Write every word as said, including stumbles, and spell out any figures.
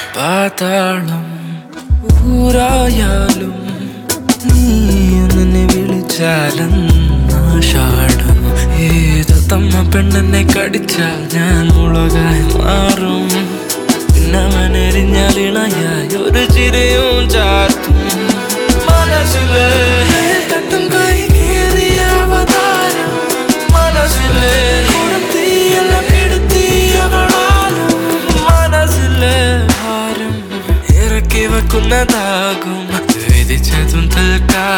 പാതാളം ഊരായാലും നീ എന്നെ വിളിച്ചാലെന്നാഷാഢം ഏത് തമ്മ പെണ്ണെന്നെ കടിച്ചാൽ ഞാൻ മുളകായി മാറും. പിന്നവനെറിഞ്ഞാൽ ഇണയായി ഒരു ചിരയും ചാർത്തും. മനസ്സിലെ തട്ടും കൈ കേറിയ അവതാരം, മനസ്സിലെ തീയെല്ലാം കെടുത്തിയവളാലും മനസ്സിലെ ഭാരം ഇറക്കി വെക്കുന്നതാകും വിധിച്ചതും തൽക്കാലം.